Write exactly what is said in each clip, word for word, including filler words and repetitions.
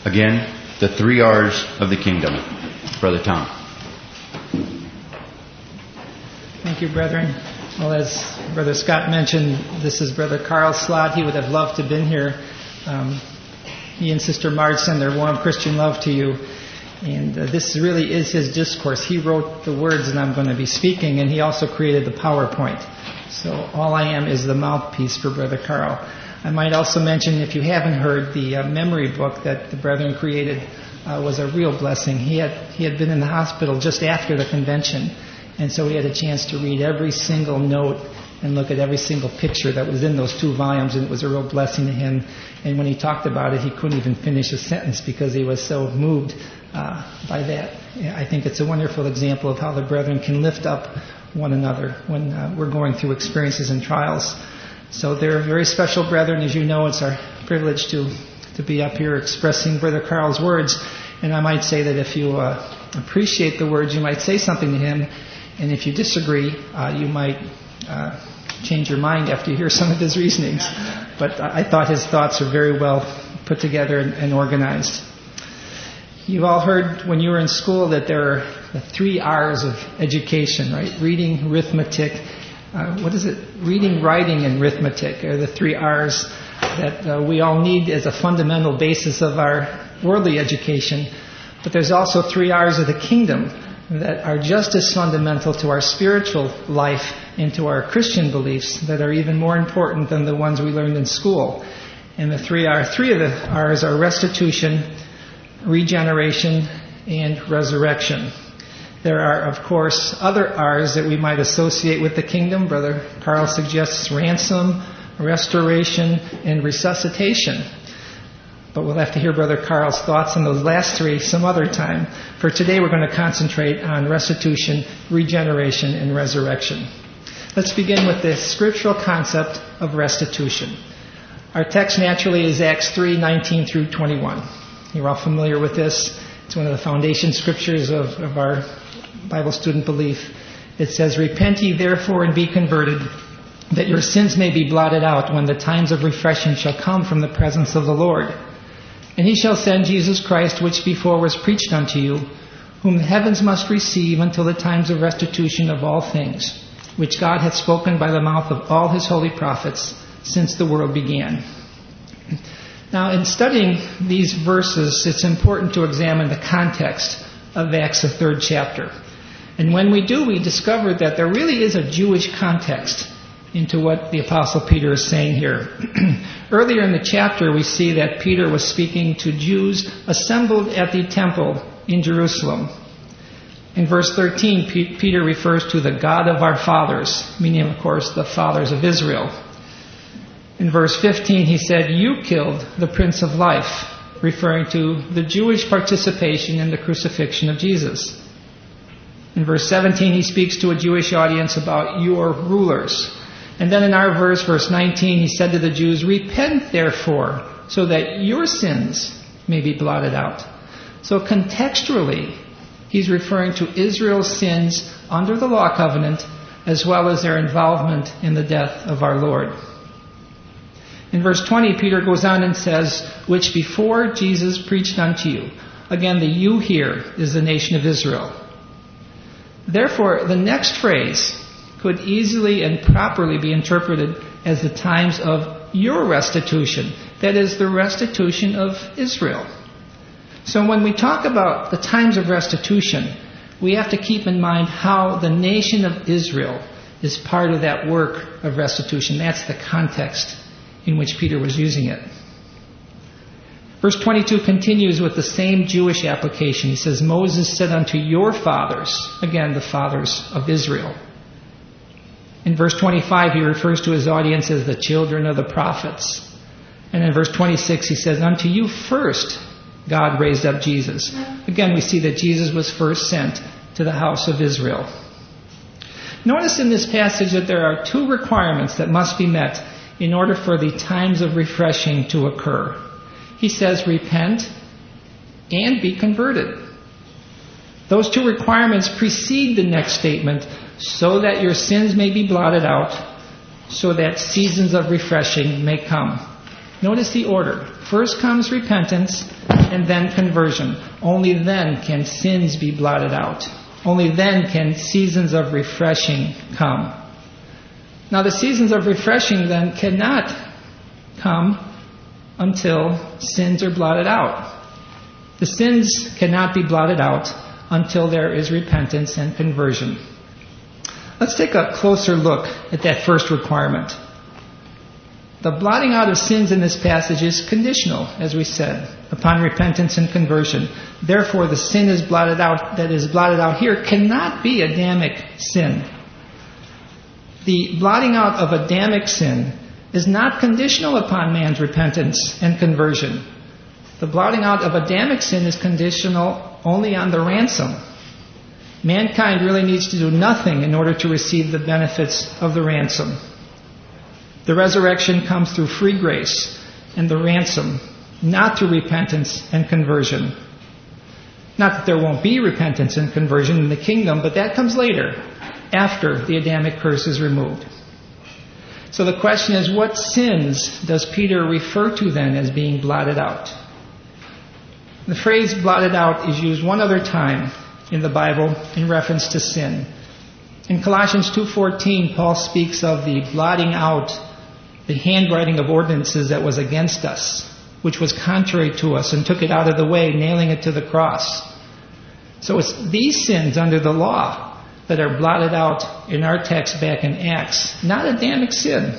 Again, the three R's of the kingdom. Brother Tom. Thank you, brethren. Well, as Brother Scott mentioned, this is Brother Carl Slott. He would have loved to have been here. Um, he and Sister Marge send their warm Christian love to you. And uh, this really is his discourse. He wrote the words that I'm going to be speaking, and he also created the PowerPoint. So all I am is the mouthpiece for Brother Carl. I might also mention, if you haven't heard, the uh, memory book that the brethren created uh, was a real blessing. He had he had been in the hospital just after the convention, and so he had a chance to read every single note and look at every single picture that was in those two volumes, and it was a real blessing to him. And when he talked about it, he couldn't even finish a sentence because he was so moved uh, by that. I think it's a wonderful example of how the brethren can lift up one another when uh, we're going through experiences and trials. So they're very special brethren. As you know, it's our privilege to, to be up here expressing Brother Carl's words. And I might say that if you uh, appreciate the words, you might say something to him. And if you disagree, uh, you might uh, change your mind after you hear some of his reasonings. But I thought his thoughts are very well put together and, and organized. You've all heard when you were in school that there are the three R's of education, right? Reading, arithmetic, uh, what is it? Reading, writing, and arithmetic are the three R's that uh, we all need as a fundamental basis of our worldly education. But there's also three R's of the kingdom that are just as fundamental to our spiritual life and to our Christian beliefs that are even more important than the ones we learned in school. And the three R, three of the R's are restitution, regeneration, and resurrection. There are, of course, other R's that we might associate with the kingdom. Brother Carl suggests ransom, restoration, and resuscitation. But we'll have to hear Brother Carl's thoughts on those last three some other time. For today, we're going to concentrate on restitution, regeneration, and resurrection. Let's begin with the scriptural concept of restitution. Our text naturally is Acts three, nineteen through twenty-one. You're all familiar with this. It's one of the foundation scriptures of, of our Bible student belief. It says, "Repent ye therefore and be converted, that your sins may be blotted out when the times of refreshing shall come from the presence of the Lord. And he shall send Jesus Christ, which before was preached unto you, whom the heavens must receive until the times of restitution of all things, which God hath spoken by the mouth of all his holy prophets since the world began." Now, in studying these verses, it's important to examine the context of Acts, the third chapter. And when we do, we discover that there really is a Jewish context into what the Apostle Peter is saying here. Earlier in the chapter, we see that Peter was speaking to Jews assembled at the temple in Jerusalem. In verse thirteen, P- Peter refers to the God of our fathers, meaning, of course, the fathers of Israel. In verse fifteen, he said, "You killed the Prince of Life," referring to the Jewish participation in the crucifixion of Jesus. In verse seventeen, he speaks to a Jewish audience about your rulers. And then in our verse, verse nineteen, he said to the Jews, "Repent therefore, so that your sins may be blotted out." So contextually, he's referring to Israel's sins under the law covenant, as well as their involvement in the death of our Lord. In verse twenty, Peter goes on and says, "Which before Jesus preached unto you." Again, the "you" here is the nation of Israel. Therefore, the next phrase could easily and properly be interpreted as the times of your restitution. That is, the restitution of Israel. So when we talk about the times of restitution, we have to keep in mind how the nation of Israel is part of that work of restitution. That's the context in which Peter was using it. Verse twenty-two continues with the same Jewish application. He says, "Moses said unto your fathers," again, the fathers of Israel. In verse twenty-five, he refers to his audience as the children of the prophets. And in verse twenty-six, he says, "Unto you first God raised up Jesus." Again, we see that Jesus was first sent to the house of Israel. Notice in this passage that there are two requirements that must be met in order for the times of refreshing to occur. He says, "Repent and be converted." Those two requirements precede the next statement, "so that your sins may be blotted out, so that seasons of refreshing may come." Notice the order. First comes repentance, and then conversion. Only then can sins be blotted out. Only then can seasons of refreshing come. Now the seasons of refreshing then cannot come until sins are blotted out. The sins cannot be blotted out until there is repentance and conversion. Let's take a closer look at that first requirement. The blotting out of sins in this passage is conditional, as we said, upon repentance and conversion. Therefore, the sin is blotted out that is blotted out here cannot be Adamic sin. The blotting out of Adamic sin is not conditional upon man's repentance and conversion. The blotting out of Adamic sin is conditional only on the ransom. Mankind really needs to do nothing in order to receive the benefits of the ransom. The resurrection comes through free grace and the ransom, not through repentance and conversion. Not that there won't be repentance and conversion in the kingdom, but that comes later, after the Adamic curse is removed. So the question is, what sins does Peter refer to then as being blotted out? The phrase blotted out is used one other time in the Bible in reference to sin. In Colossians two fourteen, Paul speaks of the blotting out the handwriting of ordinances that was against us, which was contrary to us, and took it out of the way, nailing it to the cross. So it's these sins under the law that are blotted out in our text back in Acts, not Adamic sin.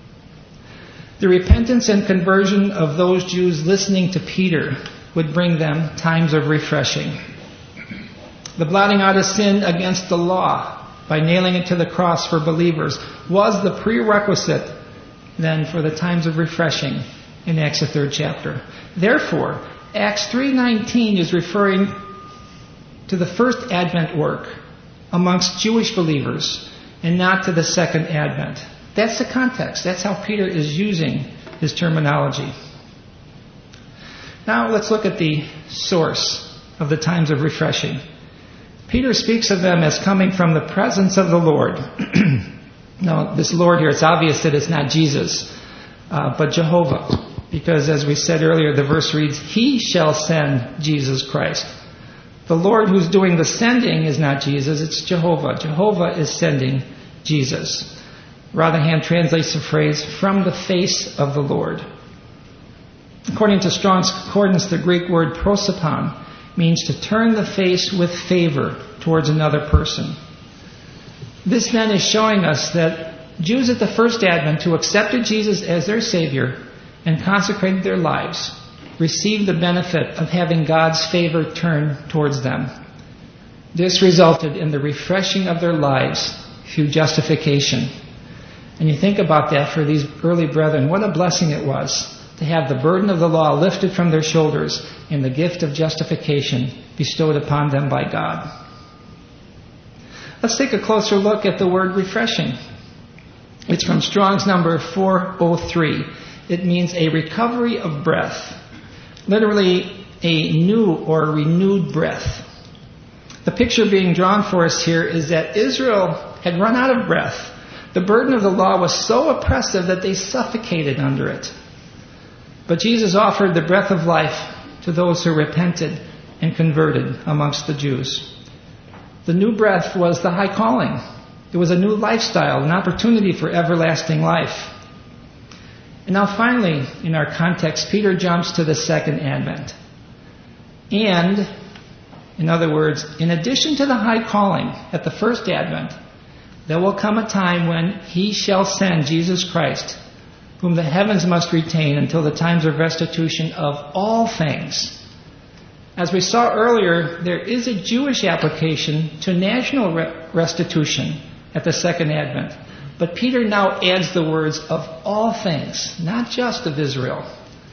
The repentance and conversion of those Jews listening to Peter would bring them times of refreshing. The blotting out of sin against the law by nailing it to the cross for believers was the prerequisite then for the times of refreshing in Acts the third chapter. Therefore, Acts three nineteen is referring to the first Advent work amongst Jewish believers and not to the second Advent. That's the context. That's how Peter is using his terminology. Now let's look at the source of the times of refreshing. Peter speaks of them as coming from the presence of the Lord. Now, this Lord here, it's obvious that it's not Jesus, uh, but Jehovah. Because as we said earlier, the verse reads, He shall send Jesus Christ. The Lord who's doing the sending is not Jesus, it's Jehovah. Jehovah is sending Jesus. Rotherham translates the phrase, from the face of the Lord. According to Strong's Concordance, the Greek word prosopon means to turn the face with favor towards another person. This then is showing us that Jews at the first Advent who accepted Jesus as their Savior and consecrated their lives received the benefit of having God's favor turned towards them. This resulted in the refreshing of their lives through justification. And you think about that for these early brethren, what a blessing it was to have the burden of the law lifted from their shoulders and the gift of justification bestowed upon them by God. Let's take a closer look at the word refreshing. It's from Strong's number four oh three. It means a recovery of breath. Literally, a new or renewed breath. The picture being drawn for us here is that Israel had run out of breath. The burden of the law was so oppressive that they suffocated under it. But Jesus offered the breath of life to those who repented and converted amongst the Jews. The new breath was the high calling. It was a new lifestyle, an opportunity for everlasting life. And now finally, in our context, Peter jumps to the second Advent. And, in other words, in addition to the high calling at the first Advent, there will come a time when He shall send Jesus Christ, whom the heavens must retain until the times of restitution of all things. As we saw earlier, there is a Jewish application to national re- restitution at the second Advent. But Peter now adds the words of all things, not just of Israel.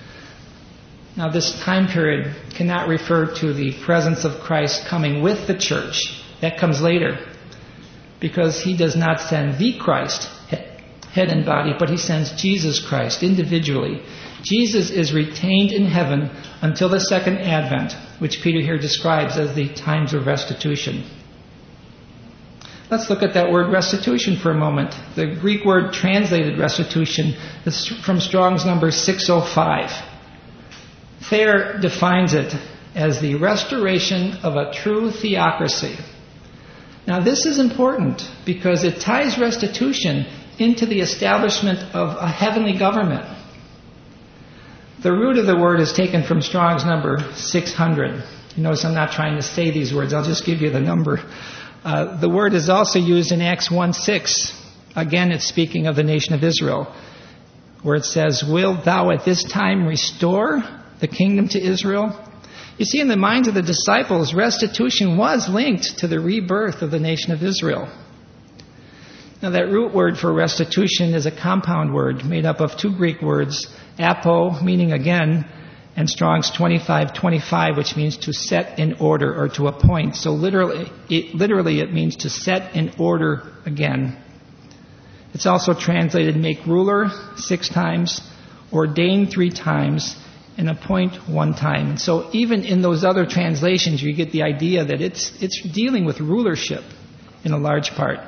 Now this time period cannot refer to the presence of Christ coming with the church. That comes later. Because He does not send the Christ, head and body, but He sends Jesus Christ individually. Jesus is retained in heaven until the second Advent, which Peter here describes as the times of restitution. Let's look at that word restitution for a moment. The Greek word translated restitution is from Strong's number six oh five. Thayer defines it as the restoration of a true theocracy. Now this is important because it ties restitution into the establishment of a heavenly government. The root of the word is taken from Strong's number six hundred. You notice I'm not trying to say these words, I'll just give you the number. Uh, the word is also used in Acts one six. Again, it's speaking of the nation of Israel, where it says, "Wilt thou at this time restore the kingdom to Israel?" You see, in the minds of the disciples, restitution was linked to the rebirth of the nation of Israel. Now, that root word for restitution is a compound word made up of two Greek words, apo, meaning again, and Strong's twenty-five twenty-five, which means to set in order or to appoint. So literally it, literally, it means to set in order again. It's also translated make ruler six times, ordain three times, and appoint one time. And so even in those other translations, you get the idea that it's it's dealing with rulership in a large part.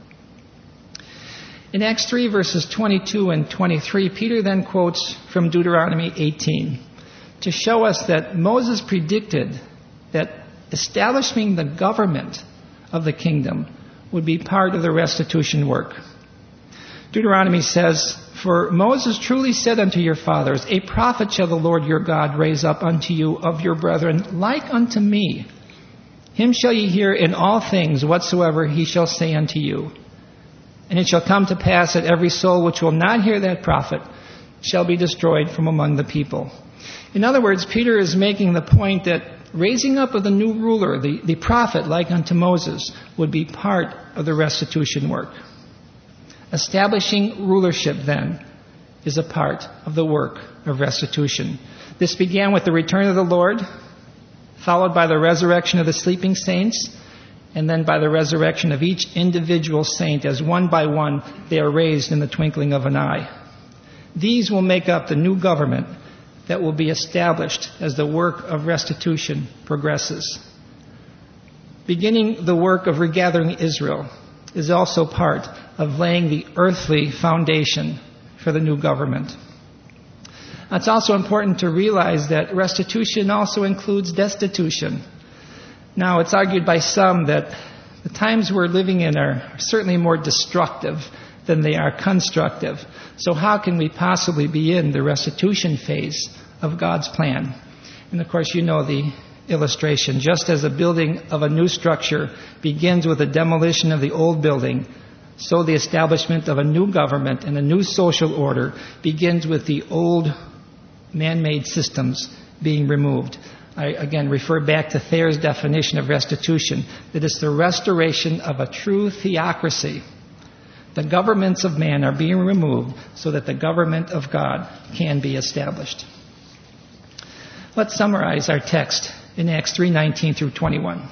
In Acts three, verses twenty-two and twenty-three, Peter then quotes from Deuteronomy eighteen to show us that Moses predicted that establishing the government of the kingdom would be part of the restitution work. Deuteronomy says, "For Moses truly said unto your fathers, A prophet shall the Lord your God raise up unto you of your brethren, like unto me. Him shall ye hear in all things whatsoever he shall say unto you. And it shall come to pass that every soul which will not hear that prophet shall be destroyed from among the people." In other words, Peter is making the point that raising up of the new ruler, the, the prophet like unto Moses, would be part of the restitution work. Establishing rulership, then, is a part of the work of restitution. This began with the return of the Lord, followed by the resurrection of the sleeping saints, and then by the resurrection of each individual saint as one by one they are raised in the twinkling of an eye. These will make up the new government that will be established as the work of restitution progresses. Beginning the work of regathering Israel is also part of laying the earthly foundation for the new government. It's also important to realize that restitution also includes destitution. Now, it's argued by some that the times we're living in are certainly more destructive than they are constructive. So how can we possibly be in the restitution phase of God's plan? And of course, you know the illustration. Just as a building of a new structure begins with the demolition of the old building, so the establishment of a new government and a new social order begins with the old man-made systems being removed. I again refer back to Thayer's definition of restitution, that it's the restoration of a true theocracy. The governments of man are being removed so that the government of God can be established. Let's summarize our text in Acts three nineteen through twenty-one.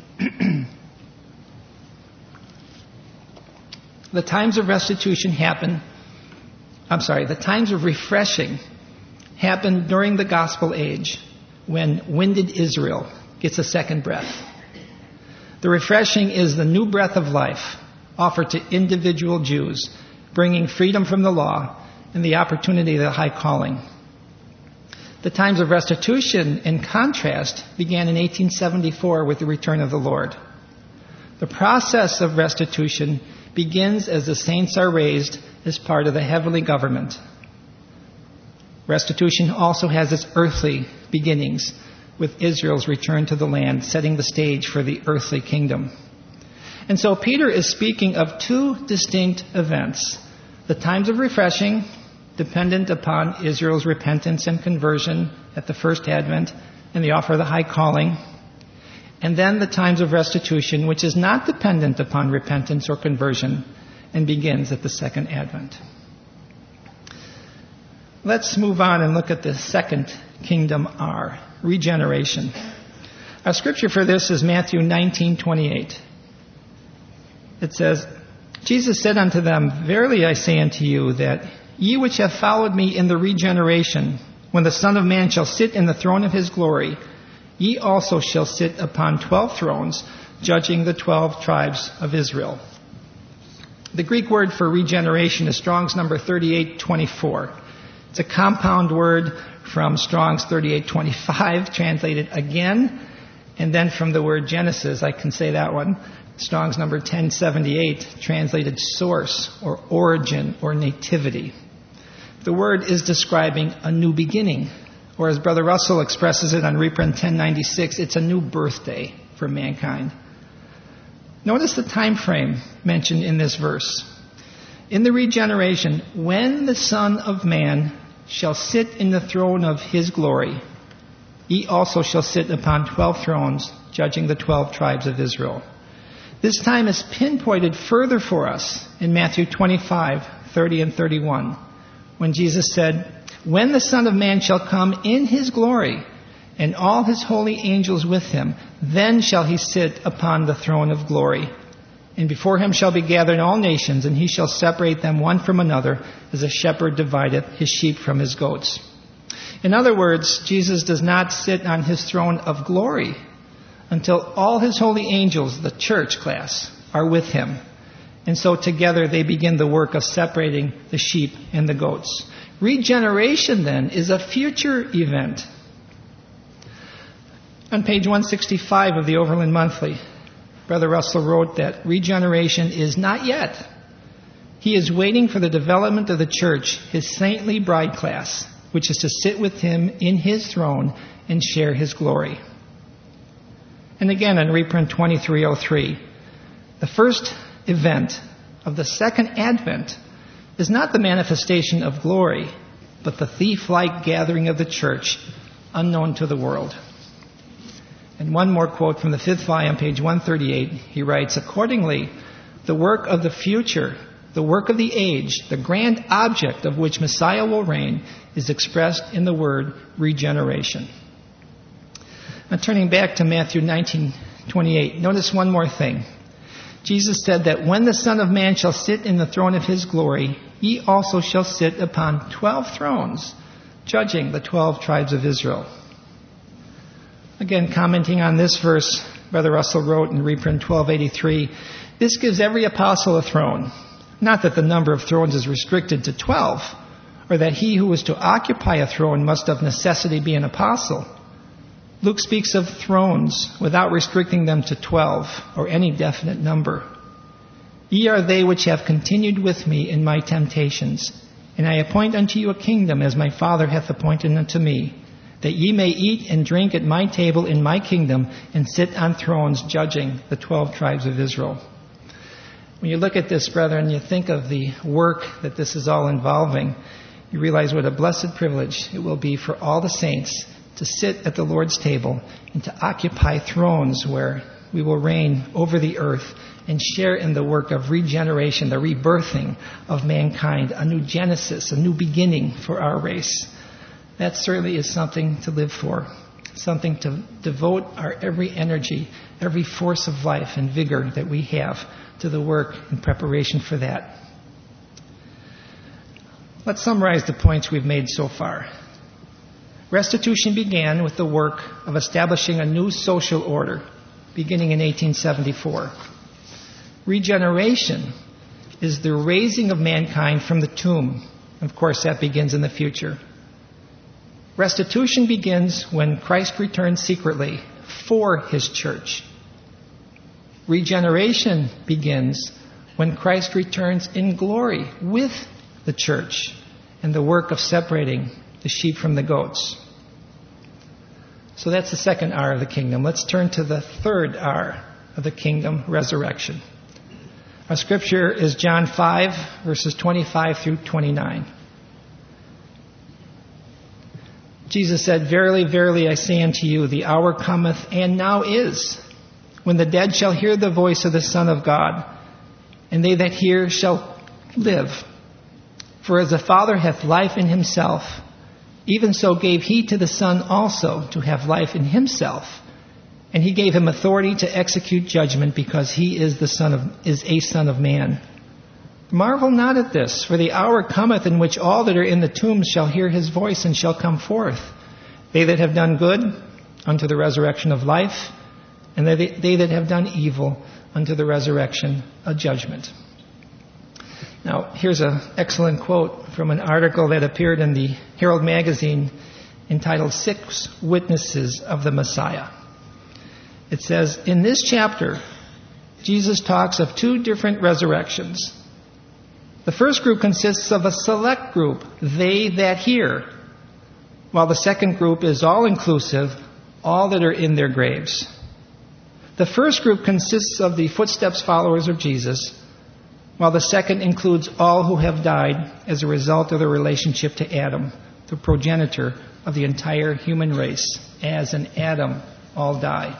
The times of restitution happen, I'm sorry, the times of refreshing happen during the gospel age when winded Israel gets a second breath. The refreshing is the new breath of life offered to individual Jews, bringing freedom from the law and the opportunity of the high calling. The times of restitution, in contrast, began in eighteen seventy-four with the return of the Lord. The process of restitution begins as the saints are raised as part of the heavenly government. Restitution also has its earthly beginnings with Israel's return to the land, setting the stage for the earthly kingdom. And so Peter is speaking of two distinct events. The times of refreshing, dependent upon Israel's repentance and conversion at the first advent and the offer of the high calling. And then the times of restitution, which is not dependent upon repentance or conversion and begins at the second advent. Let's move on and look at the second kingdom R, regeneration. Our scripture for this is Matthew nineteen twenty-eight. It says, Jesus said unto them, Verily I say unto you, that ye which have followed me in the regeneration, when the Son of Man shall sit in the throne of his glory, ye also shall sit upon twelve thrones, judging the twelve tribes of Israel. The Greek word for regeneration is Strong's number thirty-eight twenty-four. It's a compound word from Strong's thirty-eight twenty-five, translated again, and then from the word Genesis, I can say that one, Strong's number ten seventy-eight, translated source or origin or nativity. The word is describing a new beginning, or as Brother Russell expresses it on reprint ten ninety-six, it's a new birthday for mankind. Notice the time frame mentioned in this verse. In the regeneration, when the Son of Man shall sit in the throne of his glory, he also shall sit upon twelve thrones, judging the twelve tribes of Israel. This time is pinpointed further for us in Matthew twenty-five, thirty and thirty-one, when Jesus said, when the Son of Man shall come in his glory, and all his holy angels with him, then shall he sit upon the throne of glory. And before him shall be gathered all nations, and he shall separate them one from another, as a shepherd divideth his sheep from his goats. In other words, Jesus does not sit on his throne of glory until all his holy angels, the church class, are with him. And so together they begin the work of separating the sheep and the goats. Regeneration, then, is a future event. On page one sixty-five of the Overland Monthly, Brother Russell wrote that regeneration is not yet. He is waiting for the development of the church, his saintly bride class, which is to sit with him in his throne and share his glory. And again in reprint twenty-three oh three, the first event of the second advent is not the manifestation of glory, but the thief-like gathering of the church, unknown to the world. And one more quote from the fifth volume, page one thirty-eight. He writes, accordingly, the work of the future, the work of the age, the grand object of which Messiah will reign, is expressed in the word regeneration. Now turning back to Matthew nineteen twenty-eight, notice one more thing. Jesus said that when the Son of Man shall sit in the throne of his glory, he also shall sit upon twelve thrones, judging the twelve tribes of Israel. Again, commenting on this verse, Brother Russell wrote in reprint twelve eighty-three, this gives every apostle a throne. Not that the number of thrones is restricted to twelve, or that he who is to occupy a throne must of necessity be an apostle. Luke speaks of thrones without restricting them to twelve, or any definite number. Ye are they which have continued with me in my temptations, and I appoint unto you a kingdom as my Father hath appointed unto me, that ye may eat and drink at my table in my kingdom, and sit on thrones judging the twelve tribes of Israel. When you look at this, brethren, you think of the work that this is all involving, you realize what a blessed privilege it will be for all the saints to sit at the Lord's table and to occupy thrones where we will reign over the earth and share in the work of regeneration, the rebirthing of mankind, a new genesis, a new beginning for our race. That certainly is something to live for, something to devote our every energy, every force of life and vigor that we have to the work in preparation for that. Let's summarize the points we've made so far. Restitution began with the work of establishing a new social order, beginning in eighteen seventy-four. Regeneration is the raising of mankind from the tomb. Of course, that begins in the future. Restitution begins when Christ returns secretly for his church. Regeneration begins when Christ returns in glory with the church and the work of separating the sheep from the goats. So that's the second R of the kingdom. Let's turn to the third R of the kingdom, resurrection. Our scripture is John five, verses twenty-five through twenty-nine. Jesus said, verily, verily, I say unto you, the hour cometh, and now is, when the dead shall hear the voice of the Son of God, and they that hear shall live. For as the Father hath life in himself, even so gave he to the Son also to have life in himself. And he gave him authority to execute judgment, because he is the Son of is a Son of Man. Marvel not at this, for the hour cometh in which all that are in the tombs shall hear his voice and shall come forth. They that have done good, unto the resurrection of life, and they, they that have done evil, unto the resurrection of judgment. Now, here's an excellent quote from an article that appeared in the Herald magazine entitled Six Witnesses of the Messiah. It says, in this chapter, Jesus talks of two different resurrections. The first group consists of a select group, they that hear, while the second group is all-inclusive, all that are in their graves. The first group consists of the footsteps followers of Jesus, while the second includes all who have died as a result of their relationship to Adam, the progenitor of the entire human race. As in Adam, all die.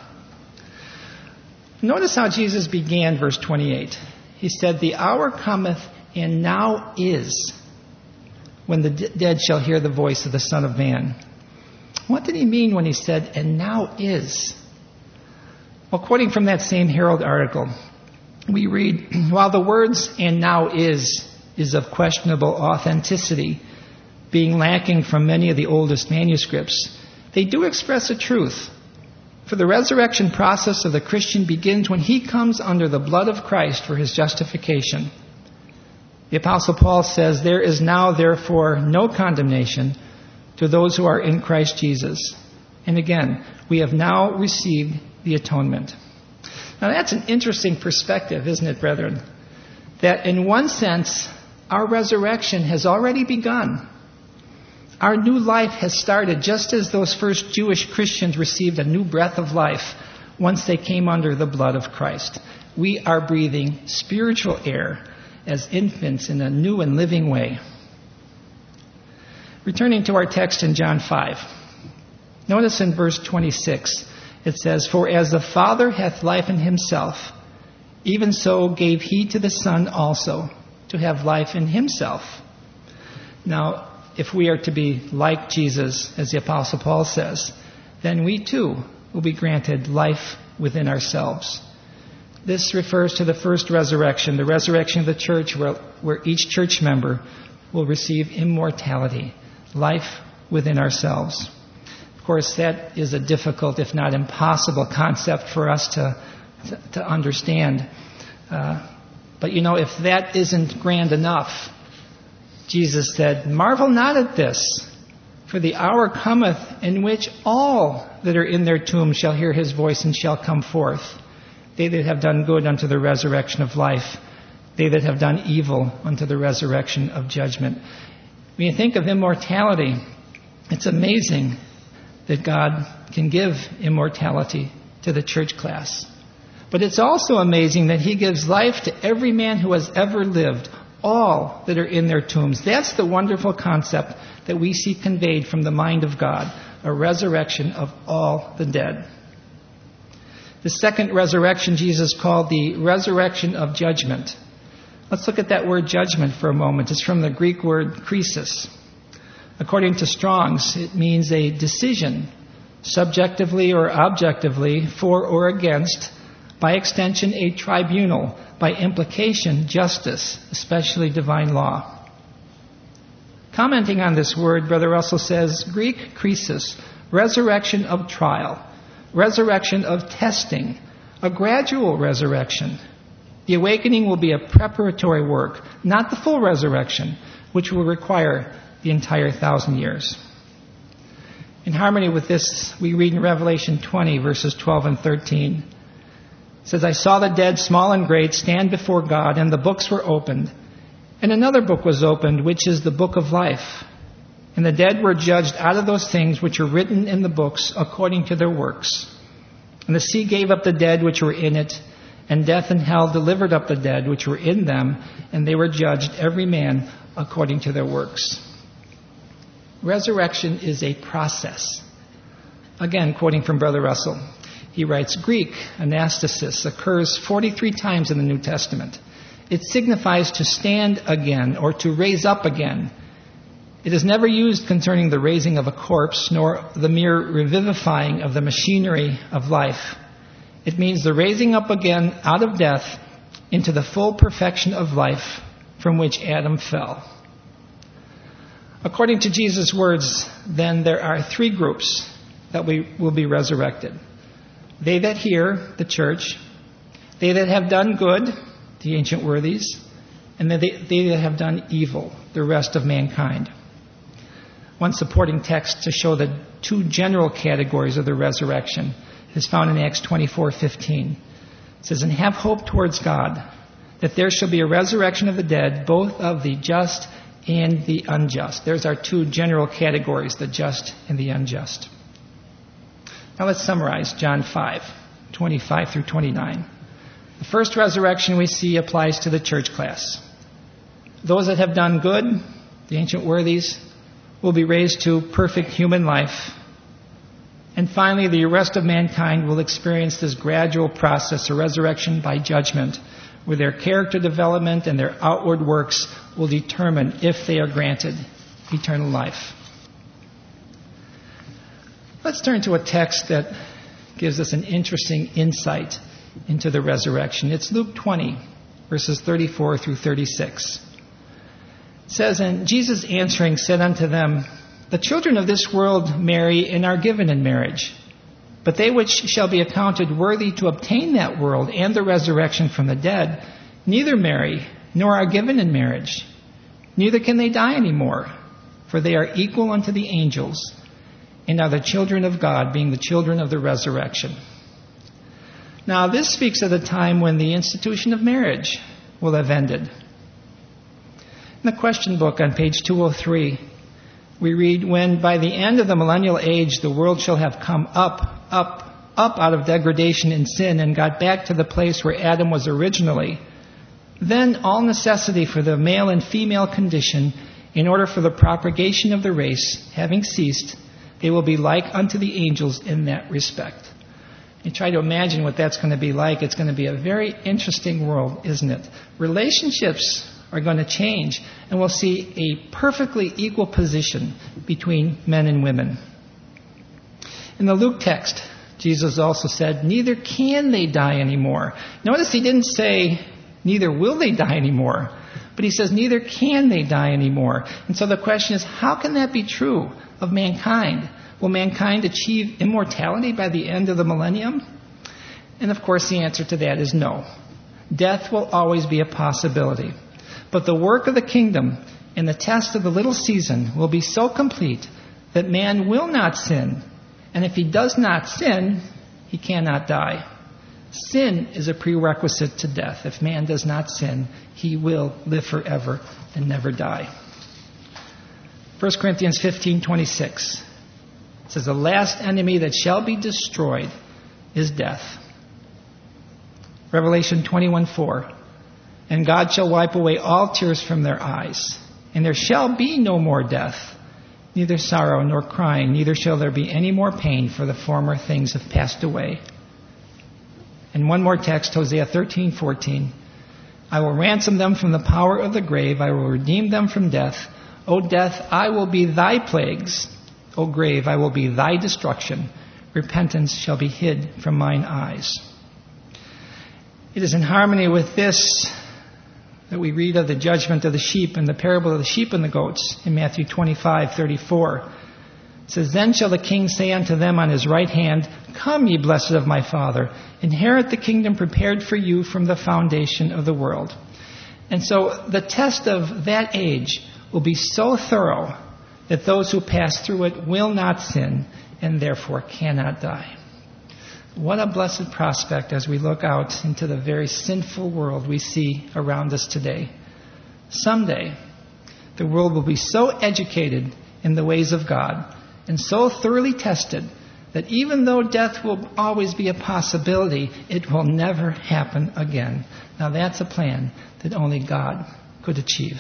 Notice how Jesus began verse twenty-eight. He said, the hour cometh, and now is, when the d- dead shall hear the voice of the Son of Man. What did he mean when he said, and now is? Well, quoting from that same Herald article, we read, while the words, and now is, is of questionable authenticity, being lacking from many of the oldest manuscripts, they do express a truth. For the resurrection process of the Christian begins when he comes under the blood of Christ for his justification. The Apostle Paul says, there is now therefore no condemnation to those who are in Christ Jesus. And again, we have now received the atonement. Now that's an interesting perspective, isn't it, brethren? That in one sense, our resurrection has already begun. Our new life has started just as those first Jewish Christians received a new breath of life once they came under the blood of Christ. We are breathing spiritual air as infants in a new and living way. Returning to our text in John five. Notice in verse twenty-six, it says, for as the Father hath life in himself, even so gave he to the Son also to have life in himself. Now, if we are to be like Jesus, as the Apostle Paul says, then we too will be granted life within ourselves. This refers to the first resurrection, the resurrection of the church, where, where each church member will receive immortality, life within ourselves. Of course, that is a difficult, if not impossible, concept for us to, to, to understand. Uh, but you know, if that isn't grand enough, Jesus said, marvel not at this, for the hour cometh in which all that are in their tombs shall hear his voice and shall come forth. They that have done good unto the resurrection of life, they that have done evil unto the resurrection of judgment. When you think of immortality, it's amazing that God can give immortality to the church class. But it's also amazing that he gives life to every man who has ever lived, all that are in their tombs. That's the wonderful concept that we see conveyed from the mind of God, a resurrection of all the dead. The second resurrection Jesus called the resurrection of judgment. Let's look at that word judgment for a moment. It's from the Greek word krisis. According to Strong's, it means a decision, subjectively or objectively, for or against, by extension a tribunal, by implication justice, especially divine law. Commenting on this word, Brother Russell says, Greek krisis, resurrection of trial, resurrection of testing, a gradual resurrection. The awakening will be a preparatory work, not the full resurrection, which will require the entire thousand years. In harmony with this, we read in Revelation twenty, verses twelve and thirteen. It says, I saw the dead, small and great, stand before God, and the books were opened. And another book was opened, which is the book of life. And the dead were judged out of those things which are written in the books according to their works. And the sea gave up the dead which were in it, and death and hell delivered up the dead which were in them, and they were judged every man according to their works. Resurrection is a process. Again, quoting from Brother Russell, he writes, Greek, anastasis, occurs forty-three times in the New Testament. It signifies to stand again or to raise up again. It is never used concerning the raising of a corpse, nor the mere revivifying of the machinery of life. It means the raising up again out of death into the full perfection of life from which Adam fell. According to Jesus' words, then there are three groups that we will be resurrected. They that hear, the church, they that have done good, the ancient worthies, and they, they that have done evil, the rest of mankind. One supporting text to show the two general categories of the resurrection is found in Acts twenty-four fifteen. It says, "And have hope towards God, that there shall be a resurrection of the dead, both of the just and the unjust." There's our two general categories, the just and the unjust. Now let's summarize John five, twenty-five through twenty-nine. The first resurrection we see applies to the church class. Those that have done good, the ancient worthies, will be raised to perfect human life. And finally, the rest of mankind will experience this gradual process of resurrection by judgment, where their character development and their outward works will determine if they are granted eternal life. Let's turn to a text that gives us an interesting insight into the resurrection. It's Luke twenty, verses thirty-four through thirty-six. It says, "And Jesus answering said unto them, The children of this world marry and are given in marriage. But they which shall be accounted worthy to obtain that world and the resurrection from the dead, neither marry nor are given in marriage. Neither can they die any more, for they are equal unto the angels, and are the children of God, being the children of the resurrection." Now this speaks of the time when the institution of marriage will have ended. In the question book on page two oh three, we read, "When by the end of the millennial age the world shall have come up, up, up out of degradation and sin and got back to the place where Adam was originally, then all necessity for the male and female condition, in order for the propagation of the race, having ceased, they will be like unto the angels in that respect." You try to imagine what that's going to be like. It's going to be a very interesting world, isn't it? Relationships are going to change, and we'll see a perfectly equal position between men and women. In the Luke text, Jesus also said, neither can they die anymore. Notice he didn't say, neither will they die anymore, but he says, neither can they die anymore. And so the question is, how can that be true of mankind? Will mankind achieve immortality by the end of the millennium? And of course, the answer to that is no. Death will always be a possibility. But the work of the kingdom and the test of the little season will be so complete that man will not sin. And if he does not sin, he cannot die. Sin is a prerequisite to death. If man does not sin, he will live forever and never die. First Corinthians fifteen twenty-six says, "The last enemy that shall be destroyed is death." Revelation twenty-one four, "And God shall wipe away all tears from their eyes, and there shall be no more death, neither sorrow nor crying, neither shall there be any more pain, for the former things have passed away." And one more text, Hosea thirteen fourteen, "I will ransom them from the power of the grave, I will redeem them from death. O death, I will be thy plagues. O grave, I will be thy destruction. Repentance shall be hid from mine eyes." It is in harmony with this that we read of the judgment of the sheep in the parable of the sheep and the goats in Matthew twenty-five thirty-four. It says, "Then shall the king say unto them on his right hand, Come, ye blessed of my Father, inherit the kingdom prepared for you from the foundation of the world." And so the test of that age will be so thorough that those who pass through it will not sin and therefore cannot die. What a blessed prospect as we look out into the very sinful world we see around us today. Someday, the world will be so educated in the ways of God and so thoroughly tested that even though death will always be a possibility, it will never happen again. Now that's a plan that only God could achieve.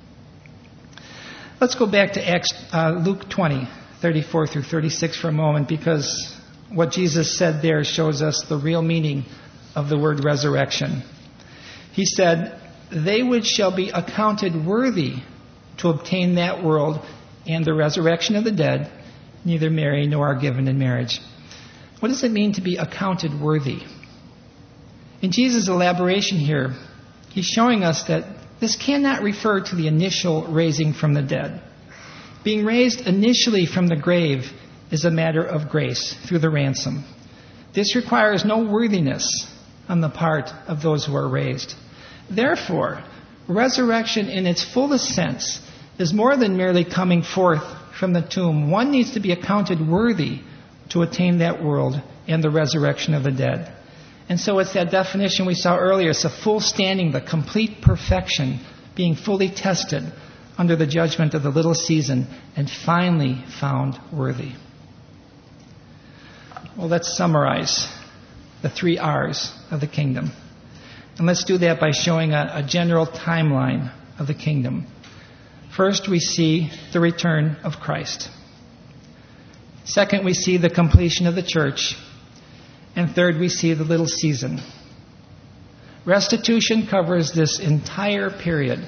Let's go back to Acts, uh, Luke twenty, thirty-four through thirty-six for a moment, because what Jesus said there shows us the real meaning of the word resurrection. He said, "They which shall be accounted worthy to obtain that world and the resurrection of the dead, neither marry nor are given in marriage." What does it mean to be accounted worthy? In Jesus' elaboration here, he's showing us that this cannot refer to the initial raising from the dead. Being raised initially from the grave is a matter of grace through the ransom. This requires no worthiness on the part of those who are raised. Therefore, resurrection in its fullest sense is more than merely coming forth from the tomb. One needs to be accounted worthy to attain that world and the resurrection of the dead. And so it's that definition we saw earlier. It's a full standing, the complete perfection, being fully tested under the judgment of the little season and finally found worthy. Well, let's summarize the three R's of the kingdom. And let's do that by showing a, a general timeline of the kingdom. First, we see the return of Christ. Second, we see the completion of the church. And third, we see the little season. Restitution covers this entire period.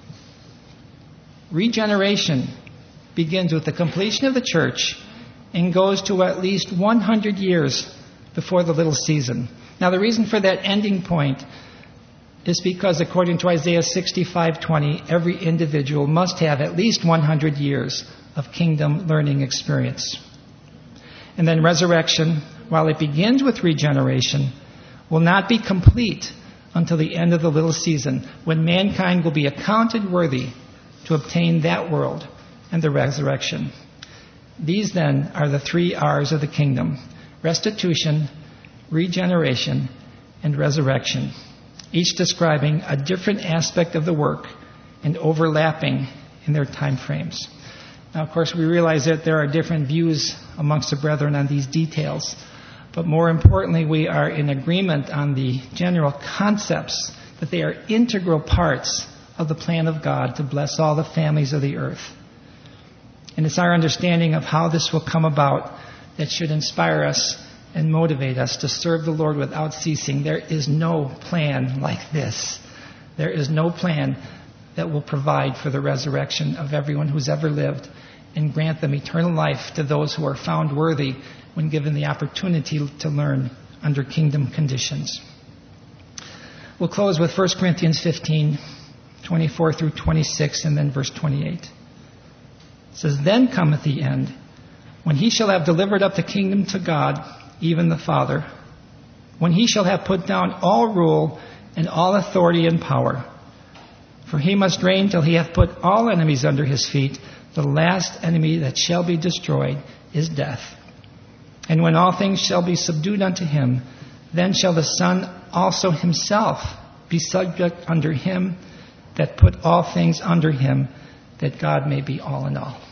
Regeneration begins with the completion of the church and goes to at least one hundred years before the little season. Now, the reason for that ending point is because, according to Isaiah sixty-five twenty, every individual must have at least one hundred years of kingdom learning experience. And then resurrection, while it begins with regeneration, will not be complete until the end of the little season, when mankind will be accounted worthy to obtain that world and the resurrection. These, then, are the three R's of the kingdom: restitution, regeneration, and resurrection, each describing a different aspect of the work and overlapping in their time frames. Now, of course, we realize that there are different views amongst the brethren on these details, but more importantly, we are in agreement on the general concepts that they are integral parts of the plan of God to bless all the families of the earth. And it's our understanding of how this will come about that should inspire us and motivate us to serve the Lord without ceasing. There is no plan like this. There is no plan that will provide for the resurrection of everyone who's ever lived and grant them eternal life to those who are found worthy when given the opportunity to learn under kingdom conditions. We'll close with First Corinthians fifteen, twenty-four through twenty-six, and then verse twenty-eight. It says, "Then cometh the end, when he shall have delivered up the kingdom to God, even the Father, when he shall have put down all rule and all authority and power. For he must reign till he hath put all enemies under his feet. The last enemy that shall be destroyed is death. And when all things shall be subdued unto him, then shall the Son also himself be subject under him that put all things under him, that God may be all in all."